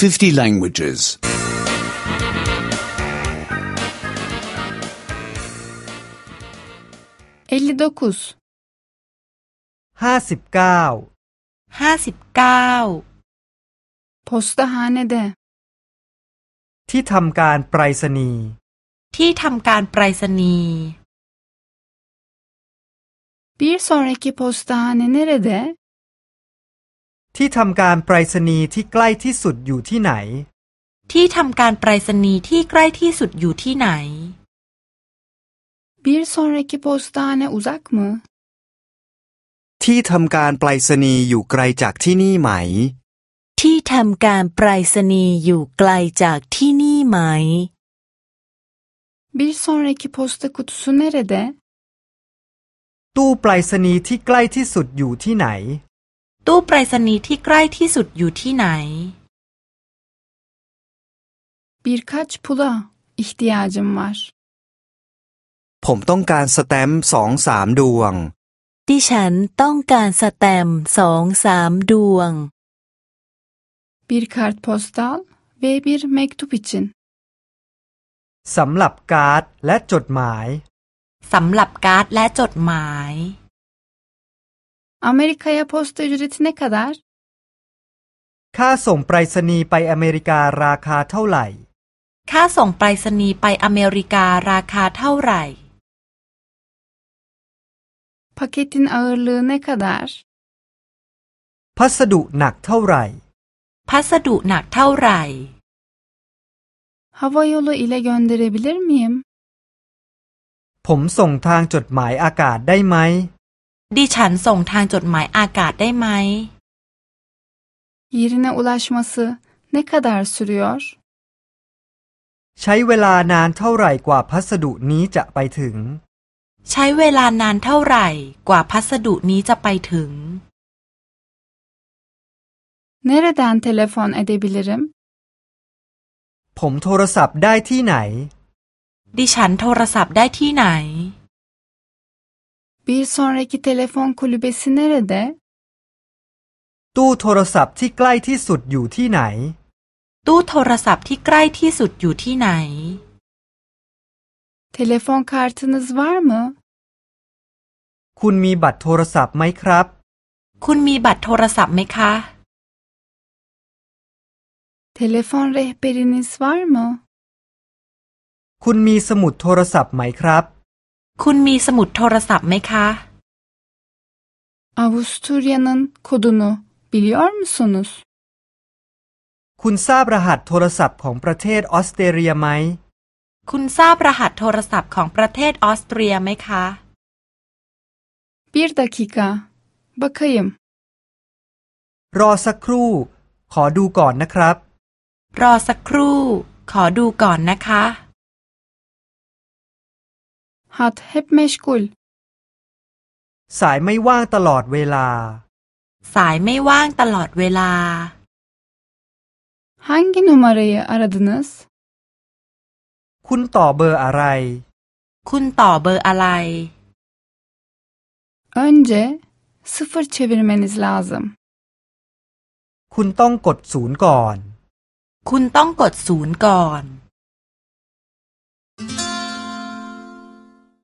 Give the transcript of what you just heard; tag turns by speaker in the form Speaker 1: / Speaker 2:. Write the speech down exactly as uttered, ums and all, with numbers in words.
Speaker 1: fifty languages.
Speaker 2: elli dokuz.
Speaker 3: ห้าสิบเก้า
Speaker 4: ห้าสิบเก้า
Speaker 2: Postahanede.
Speaker 3: ที่ทำการไปรษณีย์
Speaker 4: ที่ทำการไปรษณีย์
Speaker 2: Bir sonraki postahane nerede?
Speaker 3: ที่ทำการไปรษณีย์ที่ใกล้ที่สุดอยู่ที่ไหน
Speaker 4: ที่ทำการไปรษณีย์ที่ใกล้ที่สุดอยู่ที่ไหน
Speaker 2: Bir sonraki postahane uzak mı?
Speaker 5: ที่ทำการไปรษณีย์อยู่ไกลจากที่นี่ไหม
Speaker 6: ที่ทำการไปรษณีย์อยู่ไกลจากที่นี่ไหม
Speaker 2: Bir sonraki posta kutusu nerede?
Speaker 3: ตู้ไปรษณีย์ที่ใกล้ที่สุดอยู่ที่ไหน
Speaker 4: ตู้ไปรษณีย์ที่ใกล้ที่สุดอยู่ที่ไหน
Speaker 2: Birkaç pula ihtiyacım var.
Speaker 5: ผมต้องการสแตมป์สองสามดวง
Speaker 6: ดิฉันต้องการสแตมป์สองสามดวง
Speaker 2: Bir kartpostal ve bir mektup için.
Speaker 3: สำหรับการ์ดและจดหมาย
Speaker 4: สำหรับการ์ดและจดหมาย
Speaker 2: Amerika'ya posta ücreti ne kadar?
Speaker 3: ค่าส่งไปรษณีย์ไปอเมริการาคาเท่าไหร่
Speaker 4: ค่าส่งไปรษณีย์ไปอเมริการาคาเท่าไหร่
Speaker 2: Paketin ağırlığı ne kadar?
Speaker 3: พัสดุหนักเท่าไหร่
Speaker 4: พัสดุหนักเท่าไหร่
Speaker 2: Hava yolu ile gönderebilir miyim?
Speaker 3: ผมส่งทางจดหมายอากาศได้ไหม
Speaker 4: ดิฉันส่งทางจดหมายอากาศได้ไหม
Speaker 2: Yerine ulaşması ne kadar sürüyor?
Speaker 3: ใช้เวลานานเท่าไหร่กว่าพัสดุนี้จะไปถึง
Speaker 4: ใช้เวลานานเท่าไหร่กว่าพัสดุนี้จะไปถึง
Speaker 2: Nereden telefon edebilirim?
Speaker 3: ผมโทรศัพท์ได้ที่ไหน
Speaker 4: ดิฉันโทรศัพท์ได้ที่ไหน
Speaker 2: Bir sonraki telefon kulübesi nerede?
Speaker 3: ตู้โทรศัพท์ที่ใกล้ที่สุดอยู่ที่ไหน
Speaker 4: ตู้โทรศัพท์ที่ใกล้ที่สุดอยู่ที่ไหน
Speaker 2: Telefon kartınız var mı?
Speaker 3: คุณมีบัตรโทรศัพท์ไหมครับ
Speaker 4: คุณมีบัตรโทรศัพท์ไหมคะ
Speaker 2: Telefon rehberiniz var mı?
Speaker 3: คุณมีสมุดโทรศัพท์ไหมครับ
Speaker 4: คุณมีสมุดโทรศัพท์ไหมคะ
Speaker 2: Avusturya'nın kodunu biliyor musunuz?
Speaker 3: คุณทราบรหัสโทรศัพท์ของประเทศออสเตรเลียไหม
Speaker 4: คุณทราบรหัสโทรศัพท์ของประเทศออสเตรียไหมคะ
Speaker 2: Bir dakika. Bakayım.
Speaker 3: รอสักครู่ ขอดูก่อนนะครับ
Speaker 4: รอสักครู่ ขอดูก่อนนะคะ
Speaker 2: Hat hep meşgul.
Speaker 3: สายไม่ว่างตลอดเวลา
Speaker 4: สายไม่ว่างตลอดเวลา
Speaker 2: Hangi numarayı aradınız?
Speaker 3: คุณต่อเบอร์อะไร
Speaker 4: คุณต่อเบอร์อะไร
Speaker 2: Önce sıfır çevirmeniz lazım.
Speaker 3: คุณต้องกดศูนย์ก่อน
Speaker 4: คุณต้องกดศูนย์ก่อน